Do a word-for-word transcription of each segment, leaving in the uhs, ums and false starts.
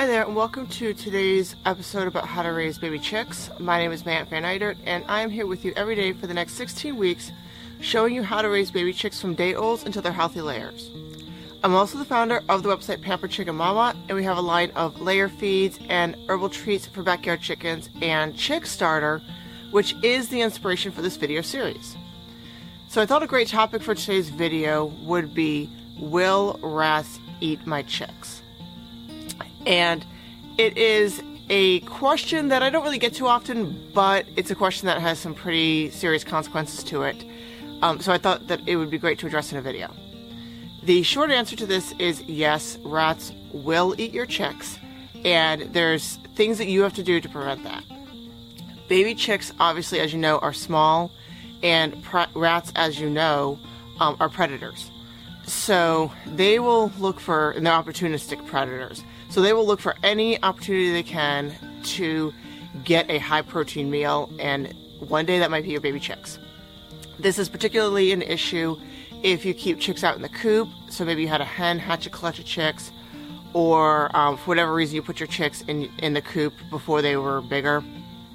Hi there, and welcome to today's episode about how to raise baby chicks. My name is Matt Van Eidert, and I am here with you every day for the next sixteen weeks, showing you how to raise baby chicks from day-olds until they're healthy layers. I'm also the founder of the website Pampered Chicken Mama, and we have a line of layer feeds and herbal treats for backyard chickens and Chick Starter, which is the inspiration for this video series. So I thought a great topic for today's video would be, will rats eat my chicks? And it is a question that I don't really get too often, but it's a question that has some pretty serious consequences to it. Um, so I thought that it would be great to address in a video. The short answer to this is yes, rats will eat your chicks, and there's things that you have to do to prevent that. Baby chicks, obviously, as you know, are small, and pre- rats, as you know, um, are predators. So they will look for, and they're opportunistic predators. So they will look for any opportunity they can to get a high protein meal, and one day that might be your baby chicks. This is particularly an issue if you keep chicks out in the coop. So maybe you had a hen hatch a clutch of chicks, or um, for whatever reason you put your chicks in in the coop before they were bigger,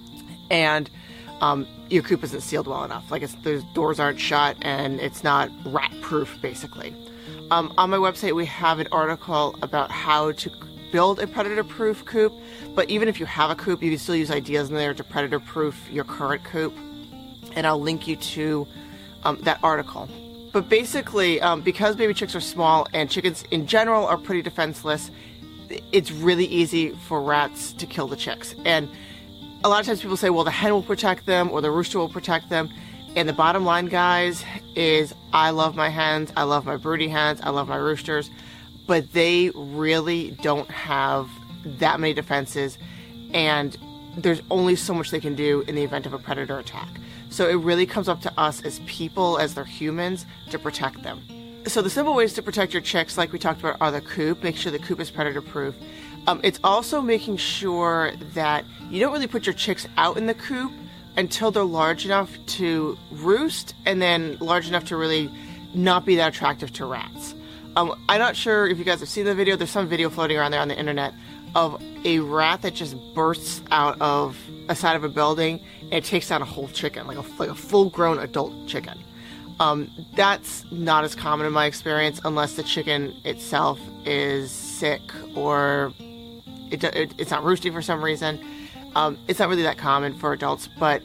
and um, your coop isn't sealed well enough. Like it's, the doors aren't shut, and it's not rat proof, basically. Um, on my website we have an article about how to build a predator-proof coop, but even if you have a coop, you can still use ideas in there to predator-proof your current coop, and I'll link you to um, that article. But basically, um, because baby chicks are small and chickens in general are pretty defenseless, it's really easy for rats to kill the chicks. And a lot of times people say, well, the hen will protect them or the rooster will protect them. And the bottom line, guys, is I love my hens, I love my broody hens, I love my roosters, but they really don't have that many defenses, and there's only so much they can do in the event of a predator attack. So it really comes up to us as people, as they're humans, to protect them. So the simple ways to protect your chicks, like we talked about, are the coop. Make sure the coop is predator proof. Um, it's also making sure that you don't really put your chicks out in the coop until they're large enough to roost, and then large enough to really not be that attractive to rats. Um, I'm not sure if you guys have seen the video. There's some video floating around there on the internet of a rat that just bursts out of a side of a building and it takes down a whole chicken, like a, like a full-grown adult chicken. Um, that's not as common in my experience, unless the chicken itself is sick or it, it, it's not roosting for some reason. Um, it's not really that common for adults, but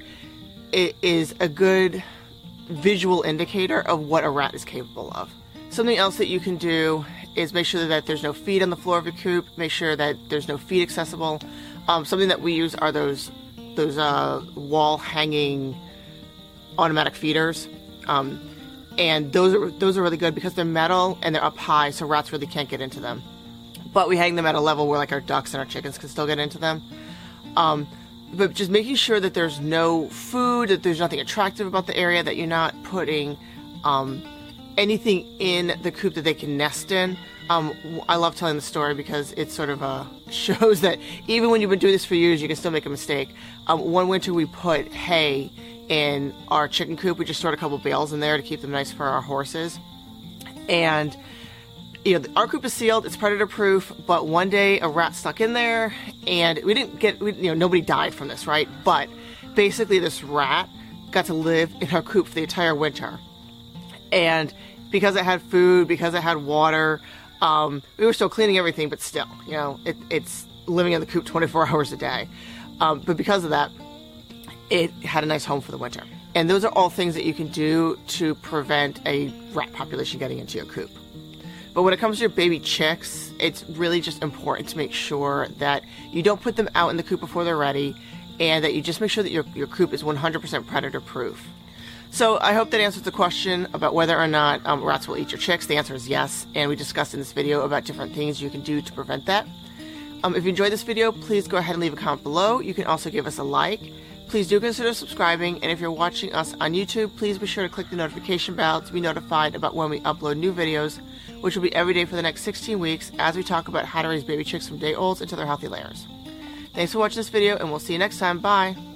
it is a good visual indicator of what a rat is capable of. Something else that you can do is make sure that there's no feed on the floor of your coop. Make sure that there's no feed accessible. Um, something that we use are those those uh, wall hanging automatic feeders, um, and those are those are really good because they're metal and they're up high, so rats really can't get into them. But we hang them at a level where like our ducks and our chickens can still get into them. Um, but just making sure that there's no food, that there's nothing attractive about the area, that you're not putting um, anything in the coop that they can nest in. Um, I love telling the story because it sort of uh, shows that even when you've been doing this for years, you can still make a mistake. Um, one winter we put hay in our chicken coop. We just stored a couple bales in there to keep them nice for our horses. And you know, our coop is sealed, it's predator proof, but one day a rat stuck in there, and we didn't get, we, you know, nobody died from this, right? But basically this rat got to live in our coop for the entire winter. And because it had food, because it had water, um, we were still cleaning everything, but still, you know, it, it's living in the coop twenty-four hours a day. Um, but because of that, it had a nice home for the winter. And those are all things that you can do to prevent a rat population getting into your coop. But when it comes to your baby chicks, it's really just important to make sure that you don't put them out in the coop before they're ready, and that you just make sure that your, your coop is one hundred percent predator proof. So I hope that answers the question about whether or not um, rats will eat your chicks. The answer is yes, and we discussed in this video about different things you can do to prevent that. Um, if you enjoyed this video, please go ahead and leave a comment below. You can also give us a like. Please do consider subscribing, and if you're watching us on YouTube, please be sure to click the notification bell to be notified about when we upload new videos, which will be every day for the next sixteen weeks as we talk about how to raise baby chicks from day olds into their healthy layers. Thanks for watching this video, and we'll see you next time. Bye!